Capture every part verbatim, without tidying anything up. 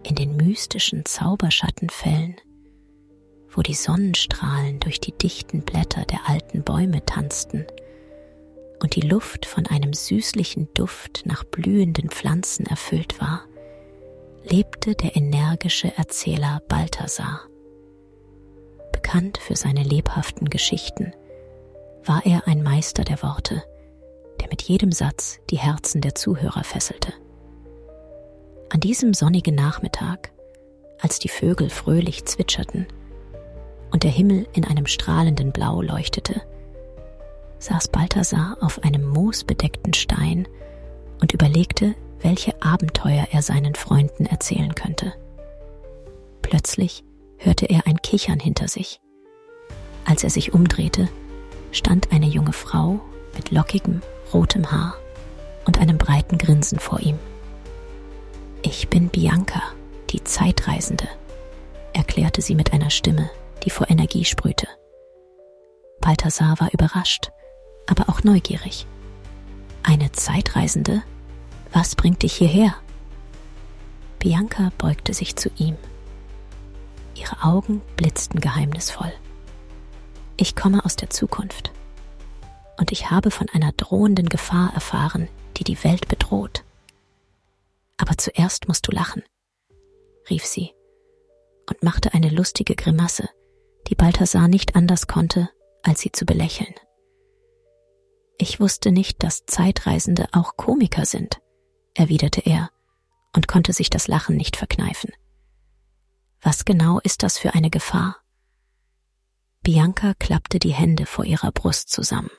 in den mystischen Zauberschattenfällen, wo die Sonnenstrahlen durch die dichten Blätter der alten Bäume tanzten und die Luft von einem süßlichen Duft nach blühenden Pflanzen erfüllt war, lebte der energische Erzähler Balthasar. Bekannt für seine lebhaften Geschichten, war er ein Meister der Worte, der mit jedem Satz die Herzen der Zuhörer fesselte. An diesem sonnigen Nachmittag, als die Vögel fröhlich zwitscherten und der Himmel in einem strahlenden Blau leuchtete, saß Balthasar auf einem moosbedeckten Stein und überlegte, welche Abenteuer er seinen Freunden erzählen könnte. Plötzlich hörte er ein Kichern hinter sich. Als er sich umdrehte, stand eine junge Frau mit lockigem, rotem Haar und einem breiten Grinsen vor ihm. »Ich bin Bianca, die Zeitreisende«, erklärte sie mit einer Stimme, die vor Energie sprühte. Balthasar war überrascht, aber auch neugierig. »Eine Zeitreisende? Was bringt dich hierher?« Bianca beugte sich zu ihm. Ihre Augen blitzten geheimnisvoll. »Ich komme aus der Zukunft und ich habe von einer drohenden Gefahr erfahren, die die Welt bedroht. Aber zuerst musst du lachen«, rief sie und machte eine lustige Grimasse, die Balthasar nicht anders konnte, als sie zu belächeln. »Ich wusste nicht, dass Zeitreisende auch Komiker sind«, erwiderte er und konnte sich das Lachen nicht verkneifen. »Was genau ist das für eine Gefahr?« Bianca klappte die Hände vor ihrer Brust zusammen.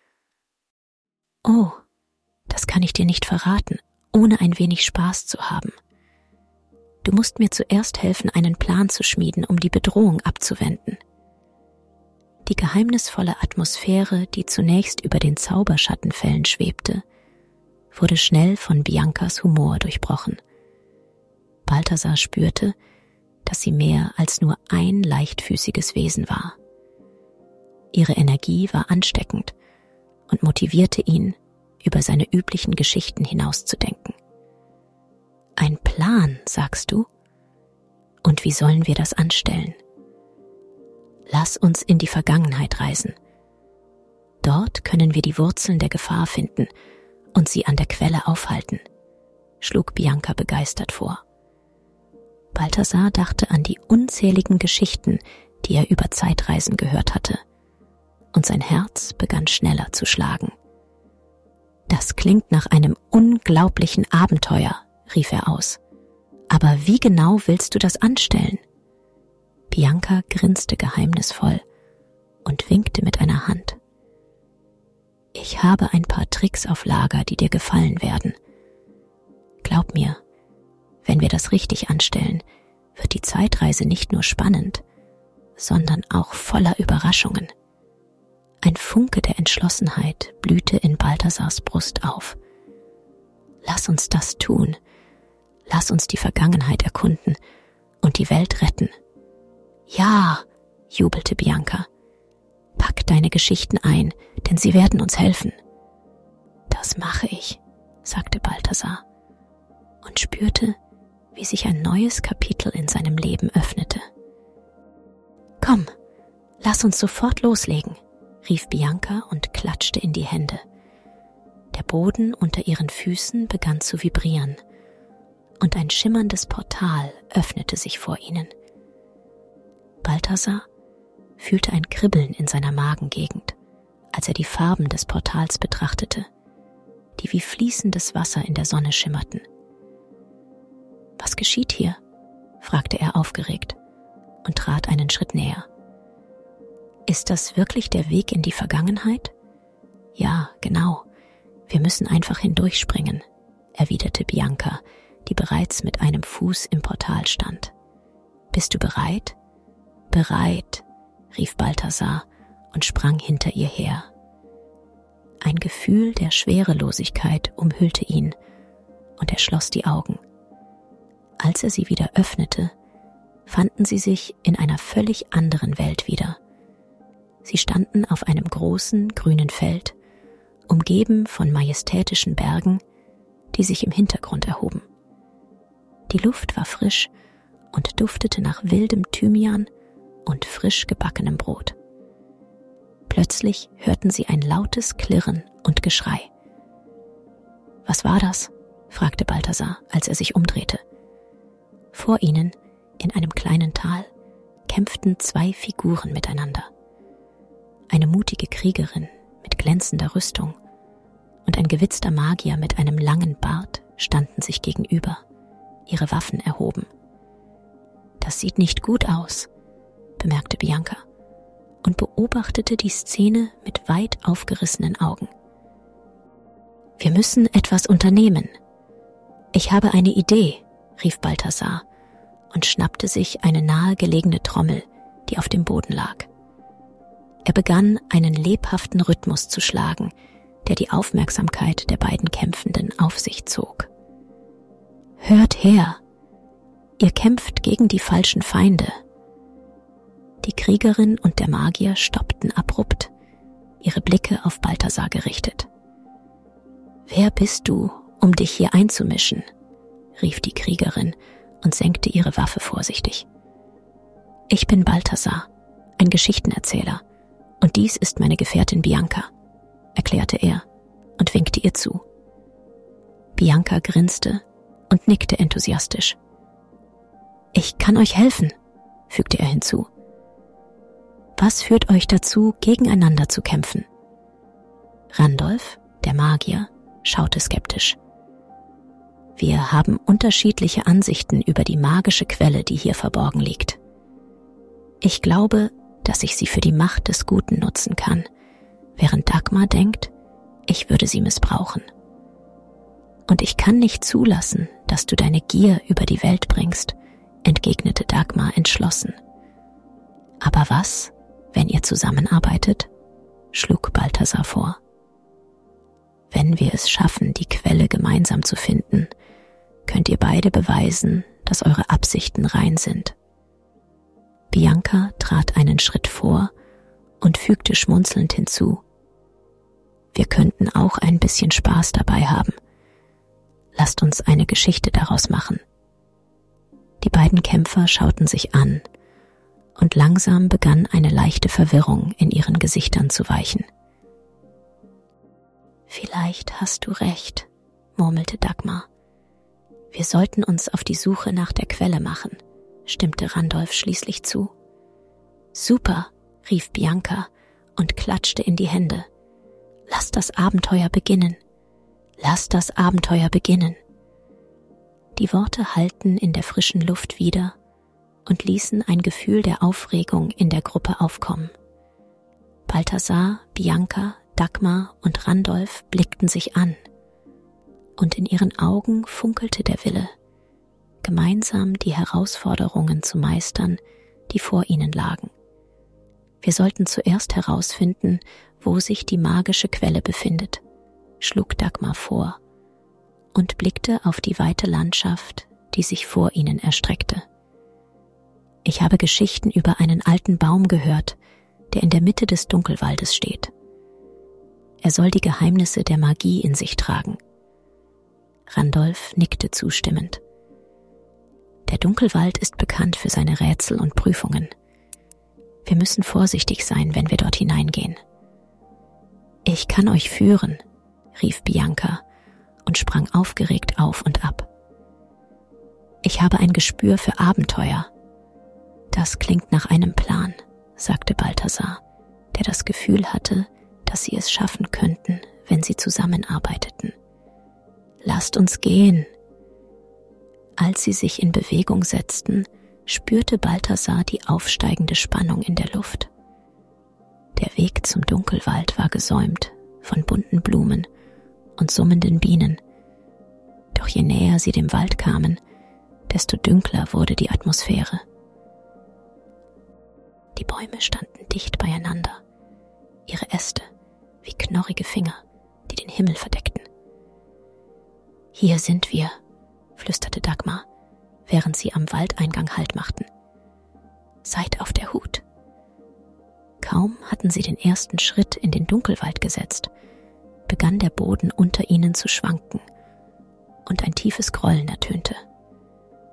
»Oh, das kann ich dir nicht verraten, ohne ein wenig Spaß zu haben. Du musst mir zuerst helfen, einen Plan zu schmieden, um die Bedrohung abzuwenden.« Die geheimnisvolle Atmosphäre, die zunächst über den Zauberschattenfällen schwebte, wurde schnell von Biancas Humor durchbrochen. Balthasar spürte, dass sie mehr als nur ein leichtfüßiges Wesen war. Ihre Energie war ansteckend und motivierte ihn, über seine üblichen Geschichten hinauszudenken. »Ein Plan, sagst du? Und wie sollen wir das anstellen? Lass uns in die Vergangenheit reisen. Dort können wir die Wurzeln der Gefahr finden und sie an der Quelle aufhalten«, schlug Bianca begeistert vor. Balthasar dachte an die unzähligen Geschichten, die er über Zeitreisen gehört hatte, und sein Herz begann schneller zu schlagen. »Das klingt nach einem unglaublichen Abenteuer«, rief er aus. »Aber wie genau willst du das anstellen?« Bianca grinste geheimnisvoll und winkte mit einer Hand. »Ich habe ein paar Tricks auf Lager, die dir gefallen werden. Glaub mir, wenn wir das richtig anstellen, wird die Zeitreise nicht nur spannend, sondern auch voller Überraschungen.« Ein Funke der Entschlossenheit blühte in Balthasars Brust auf. »Lass uns das tun. Lass uns die Vergangenheit erkunden und die Welt retten.« »Ja«, jubelte Bianca. »Pack deine Geschichten ein, denn sie werden uns helfen.« »Das mache ich«, sagte Balthasar und spürte, wie sich ein neues Kapitel in seinem Leben öffnete. »Komm, lass uns sofort loslegen«, rief Bianca und klatschte in die Hände. Der Boden unter ihren Füßen begann zu vibrieren und ein schimmerndes Portal öffnete sich vor ihnen. Balthasar fühlte ein Kribbeln in seiner Magengegend, als er die Farben des Portals betrachtete, die wie fließendes Wasser in der Sonne schimmerten. »Was geschieht hier?« fragte er aufgeregt und trat einen Schritt näher. »Ist das wirklich der Weg in die Vergangenheit?« »Ja, genau. Wir müssen einfach hindurchspringen«, erwiderte Bianca, die bereits mit einem Fuß im Portal stand. »Bist du bereit?« »Bereit«, rief Balthasar und sprang hinter ihr her. Ein Gefühl der Schwerelosigkeit umhüllte ihn und er schloss die Augen. Als er sie wieder öffnete, fanden sie sich in einer völlig anderen Welt wieder. Sie standen auf einem großen, grünen Feld, umgeben von majestätischen Bergen, die sich im Hintergrund erhoben. Die Luft war frisch und duftete nach wildem Thymian und frisch gebackenem Brot. Plötzlich hörten sie ein lautes Klirren und Geschrei. »Was war das?« fragte Balthasar, als er sich umdrehte. Vor ihnen, in einem kleinen Tal, kämpften zwei Figuren miteinander. Eine mutige Kriegerin mit glänzender Rüstung und ein gewitzter Magier mit einem langen Bart standen sich gegenüber, ihre Waffen erhoben. »Das sieht nicht gut aus«, bemerkte Bianca und beobachtete die Szene mit weit aufgerissenen Augen. »Wir müssen etwas unternehmen. Ich habe eine Idee«, rief Balthasar und schnappte sich eine nahegelegene Trommel, die auf dem Boden lag. Er begann, einen lebhaften Rhythmus zu schlagen, der die Aufmerksamkeit der beiden Kämpfenden auf sich zog. »Hört her! Ihr kämpft gegen die falschen Feinde.« Die Kriegerin und der Magier stoppten abrupt, ihre Blicke auf Balthasar gerichtet. »Wer bist du, um dich hier einzumischen?« rief die Kriegerin und senkte ihre Waffe vorsichtig. »Ich bin Balthasar, ein Geschichtenerzähler, und dies ist meine Gefährtin Bianca«, erklärte er und winkte ihr zu. Bianca grinste und nickte enthusiastisch. »Ich kann euch helfen«, fügte er hinzu. »Was führt euch dazu, gegeneinander zu kämpfen?« Randolph, der Magier, schaute skeptisch. »Wir haben unterschiedliche Ansichten über die magische Quelle, die hier verborgen liegt. Ich glaube, dass ich sie für die Macht des Guten nutzen kann, während Dagmar denkt, ich würde sie missbrauchen. Und ich kann nicht zulassen, dass du deine Gier über die Welt bringst«, entgegnete Dagmar entschlossen. »Aber was, wenn ihr zusammenarbeitet?«, schlug Balthasar vor. »Wenn wir es schaffen, die Quelle gemeinsam zu finden, könnt ihr beide beweisen, dass eure Absichten rein sind.« Bianca trat einen Schritt vor und fügte schmunzelnd hinzu. »Wir könnten auch ein bisschen Spaß dabei haben. Lasst uns eine Geschichte daraus machen.« Die beiden Kämpfer schauten sich an, und langsam begann eine leichte Verwirrung in ihren Gesichtern zu weichen. »Vielleicht hast du recht«, murmelte Dagmar. »Wir sollten uns auf die Suche nach der Quelle machen«, stimmte Randolph schließlich zu. »Super«, rief Bianca und klatschte in die Hände. »Lass das Abenteuer beginnen. Lass das Abenteuer beginnen.« Die Worte hallten in der frischen Luft wieder und ließen ein Gefühl der Aufregung in der Gruppe aufkommen. Balthasar, Bianca, Dagmar und Randolph blickten sich an, und in ihren Augen funkelte der Wille, gemeinsam die Herausforderungen zu meistern, die vor ihnen lagen. Wir sollten zuerst herausfinden, wo sich die magische Quelle befindet, schlug Dagmar vor und blickte auf die weite Landschaft, die sich vor ihnen erstreckte. »Ich habe Geschichten über einen alten Baum gehört, der in der Mitte des Dunkelwaldes steht. Er soll die Geheimnisse der Magie in sich tragen.« Randolph nickte zustimmend. »Der Dunkelwald ist bekannt für seine Rätsel und Prüfungen. Wir müssen vorsichtig sein, wenn wir dort hineingehen.« »Ich kann euch führen«, rief Bianca und sprang aufgeregt auf und ab. »Ich habe ein Gespür für Abenteuer.« »Das klingt nach einem Plan«, sagte Balthasar, der das Gefühl hatte, dass sie es schaffen könnten, wenn sie zusammenarbeiteten. »Lasst uns gehen.« Als sie sich in Bewegung setzten, spürte Balthasar die aufsteigende Spannung in der Luft. Der Weg zum Dunkelwald war gesäumt von bunten Blumen und summenden Bienen. Doch je näher sie dem Wald kamen, desto dünkler wurde die Atmosphäre. Die Bäume standen dicht beieinander, ihre Äste wie knorrige Finger, die den Himmel verdeckten. »Hier sind wir«, flüsterte Dagmar, während sie am Waldeingang Halt machten. »Seid auf der Hut.« Kaum hatten sie den ersten Schritt in den Dunkelwald gesetzt, begann der Boden unter ihnen zu schwanken und ein tiefes Grollen ertönte.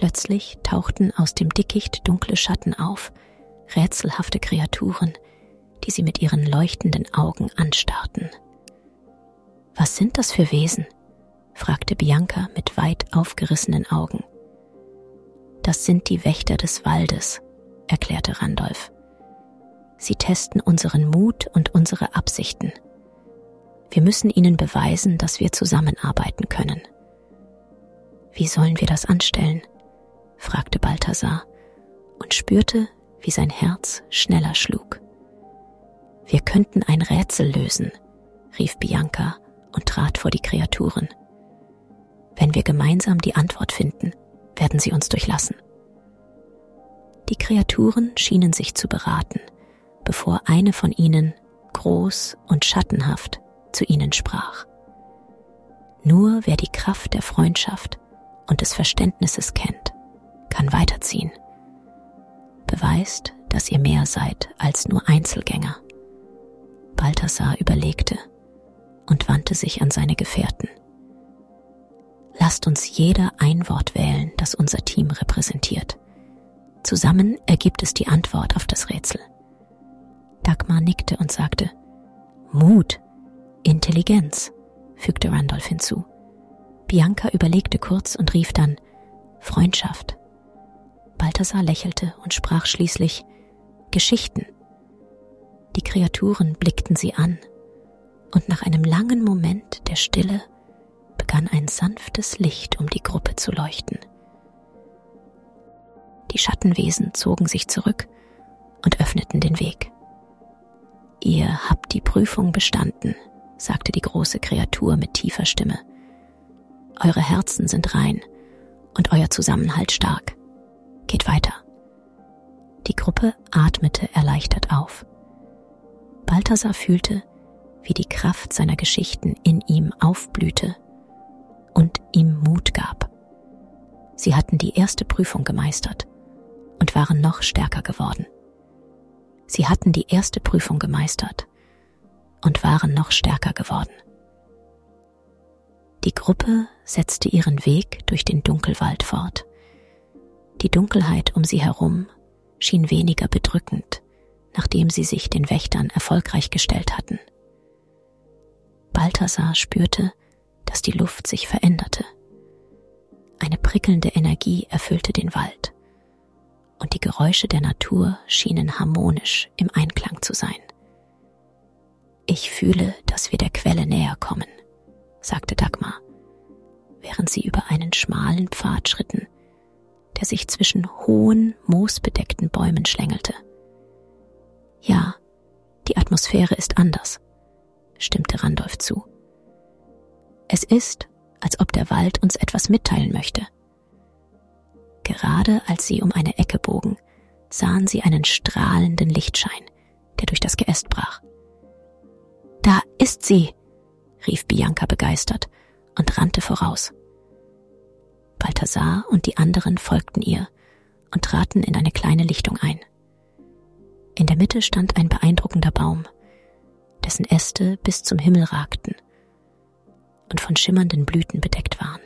Plötzlich tauchten aus dem Dickicht dunkle Schatten auf, rätselhafte Kreaturen, die sie mit ihren leuchtenden Augen anstarrten. »Was sind das für Wesen?« fragte Bianca mit weit aufgerissenen Augen. »Das sind die Wächter des Waldes«, erklärte Randolph. »Sie testen unseren Mut und unsere Absichten. Wir müssen ihnen beweisen, dass wir zusammenarbeiten können.« »Wie sollen wir das anstellen?« fragte Balthasar und spürte, wie sein Herz schneller schlug. »Wir könnten ein Rätsel lösen«, rief Bianca und trat vor die Kreaturen. »Wenn wir gemeinsam die Antwort finden, werden sie uns durchlassen.« Die Kreaturen schienen sich zu beraten, bevor eine von ihnen, groß und schattenhaft, zu ihnen sprach. »Nur wer die Kraft der Freundschaft und des Verständnisses kennt, kann weiterziehen. Beweist, dass ihr mehr seid als nur Einzelgänger.« Balthasar überlegte und wandte sich an seine Gefährten. »Lasst uns jeder ein Wort wählen, das unser Team repräsentiert. Zusammen ergibt es die Antwort auf das Rätsel.« Dagmar nickte und sagte, »Mut, Intelligenz«, fügte Randolph hinzu. Bianca überlegte kurz und rief dann, »Freundschaft«. Balthasar lächelte und sprach schließlich, »Geschichten«. Die Kreaturen blickten sie an, und nach einem langen Moment der Stille begann ein sanftes Licht um die Gruppe zu leuchten. Die Schattenwesen zogen sich zurück und öffneten den Weg. »Ihr habt die Prüfung bestanden«, sagte die große Kreatur mit tiefer Stimme. »Eure Herzen sind rein und euer Zusammenhalt stark. Geht weiter.« Die Gruppe atmete erleichtert auf. Balthasar fühlte, wie die Kraft seiner Geschichten in ihm aufblühte und ihm Mut gab. Sie hatten die erste Prüfung gemeistert und waren noch stärker geworden. Sie hatten die erste Prüfung gemeistert und waren noch stärker geworden. Die Gruppe setzte ihren Weg durch den Dunkelwald fort. Die Dunkelheit um sie herum schien weniger bedrückend, nachdem sie sich den Wächtern erfolgreich gestellt hatten. Balthasar spürte, dass die Luft sich veränderte. Eine prickelnde Energie erfüllte den Wald, und die Geräusche der Natur schienen harmonisch im Einklang zu sein. »Ich fühle, dass wir der Quelle näher kommen«, sagte Dagmar, während sie über einen schmalen Pfad schritten, der sich zwischen hohen, moosbedeckten Bäumen schlängelte. »Ja, die Atmosphäre ist anders«, stimmte Randolph zu. »Es ist, als ob der Wald uns etwas mitteilen möchte.« Gerade als sie um eine Ecke bogen, sahen sie einen strahlenden Lichtschein, der durch das Geäst brach. »Da ist sie«, rief Bianca begeistert und rannte voraus. Balthasar und die anderen folgten ihr und traten in eine kleine Lichtung ein. In der Mitte stand ein beeindruckender Baum, dessen Äste bis zum Himmel ragten und von schimmernden Blüten bedeckt waren.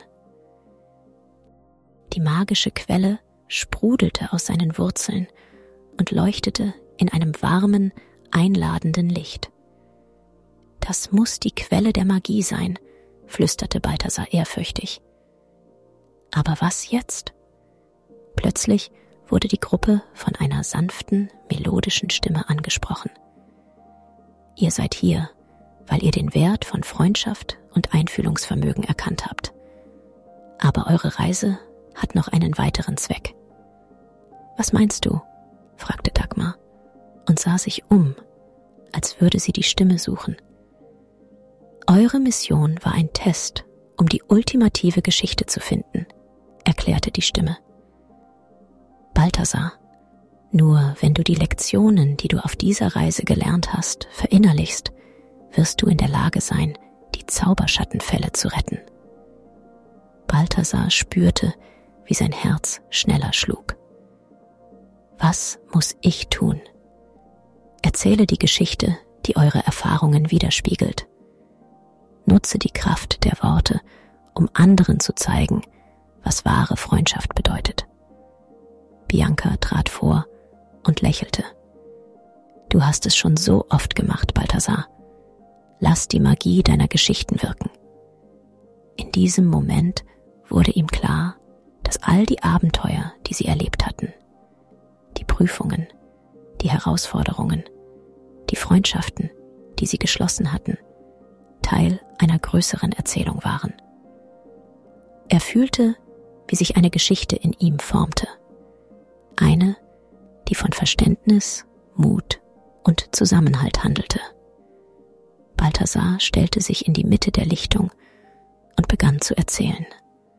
Die magische Quelle sprudelte aus seinen Wurzeln und leuchtete in einem warmen, einladenden Licht. »Das muss die Quelle der Magie sein«, flüsterte Balthasar ehrfürchtig. Aber was jetzt? Plötzlich wurde die Gruppe von einer sanften, melodischen Stimme angesprochen. »Ihr seid hier, weil ihr den Wert von Freundschaft und Einfühlungsvermögen erkannt habt. Aber eure Reise hat noch einen weiteren Zweck.« »Was meinst du?« fragte Dagmar und sah sich um, als würde sie die Stimme suchen. »Eure Mission war ein Test, um die ultimative Geschichte zu finden«, erklärte die Stimme. »Balthasar, nur wenn du die Lektionen, die du auf dieser Reise gelernt hast, verinnerlichst, wirst du in der Lage sein, die Zauberschattenfälle zu retten.« Balthasar spürte, wie sein Herz schneller schlug. »Was muss ich tun?« »Erzähle die Geschichte, die eure Erfahrungen widerspiegelt. Nutze die Kraft der Worte, um anderen zu zeigen, was wahre Freundschaft bedeutet. Bianca trat vor und lächelte. Du hast es schon so oft gemacht, Balthasar. Lass die Magie deiner Geschichten wirken. In diesem Moment wurde ihm klar, dass all die Abenteuer, die sie erlebt hatten, die Prüfungen, die Herausforderungen, die Freundschaften, die sie geschlossen hatten, Teil einer größeren Erzählung waren. Er fühlte, wie sich eine Geschichte in ihm formte. Eine, die von Verständnis, Mut und Zusammenhalt handelte. Balthasar stellte sich in die Mitte der Lichtung und begann zu erzählen.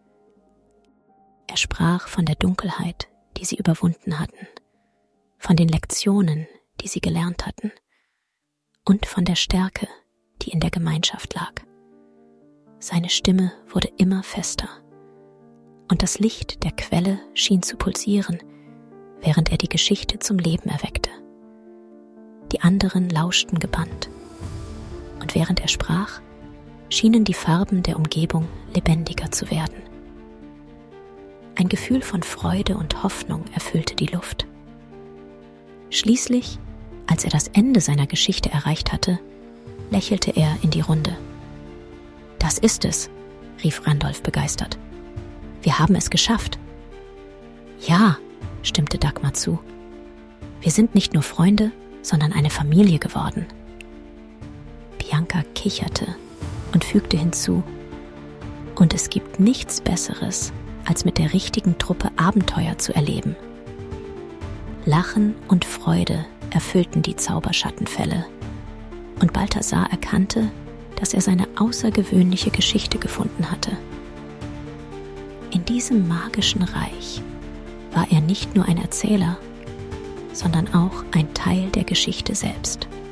Er sprach von der Dunkelheit, die sie überwunden hatten, von den Lektionen, die sie gelernt hatten, und von der Stärke, die in der Gemeinschaft lag. Seine Stimme wurde immer fester, und das Licht der Quelle schien zu pulsieren, während er die Geschichte zum Leben erweckte. Die anderen lauschten gebannt, und während er sprach, schienen die Farben der Umgebung lebendiger zu werden. Ein Gefühl von Freude und Hoffnung erfüllte die Luft. Schließlich, als er das Ende seiner Geschichte erreicht hatte, lächelte er in die Runde. »Das ist es«, rief Randolph begeistert. »Wir haben es geschafft.« »Ja«, stimmte Dagmar zu. »Wir sind nicht nur Freunde, sondern eine Familie geworden.« Bianca kicherte und fügte hinzu, »Und es gibt nichts Besseres, als mit der richtigen Truppe Abenteuer zu erleben.« Lachen und Freude erfüllten die Zauberschattenfälle, und Balthasar erkannte, dass er seine außergewöhnliche Geschichte gefunden hatte. In diesem magischen Reich war er nicht nur ein Erzähler, sondern auch ein Teil der Geschichte selbst.